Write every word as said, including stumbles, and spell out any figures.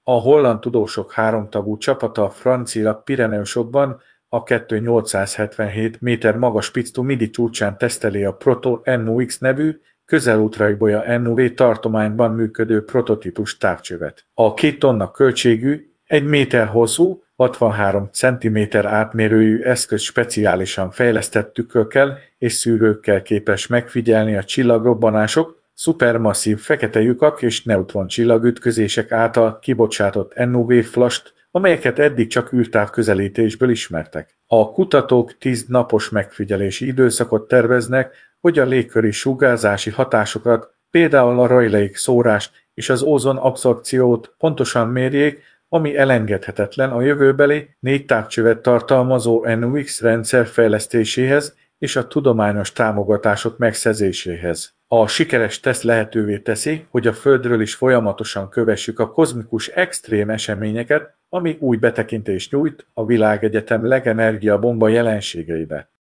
A holland tudósok háromtagú csapata a francia Pireneusokban a kétezer-nyolcszázhetvenhét méter magas Pic du Midi csúcsán teszteli a Proto-en u iksz nevű, közelútraibolya en u vé tartományban működő prototípus távcsövet. A két tonna költségű, egy méter hosszú, hatvanhárom centiméter átmérőjű eszköz speciálisan fejlesztett tükrökkel és szűrőkkel képes megfigyelni a csillagrobbanások, szupermasszív fekete lyukak és neutron csillagütközések által kibocsátott en u vé flast, amelyeket eddig csak űrtávközelítésből ismertek. A kutatók tíz napos megfigyelési időszakot terveznek, hogy a légköri sugárzási hatásokat, például a Rayleigh szórást és az ózon abszorpciót pontosan mérjék, ami elengedhetetlen a jövőbeli négy távcsövet tartalmazó en u iksz rendszer fejlesztéséhez és a tudományos támogatások megszerzéséhez. A sikeres teszt lehetővé teszi, hogy a Földről is folyamatosan kövessük a kozmikus extrém eseményeket, ami új betekintést nyújt a világegyetem legenergiabomba jelenségeibe.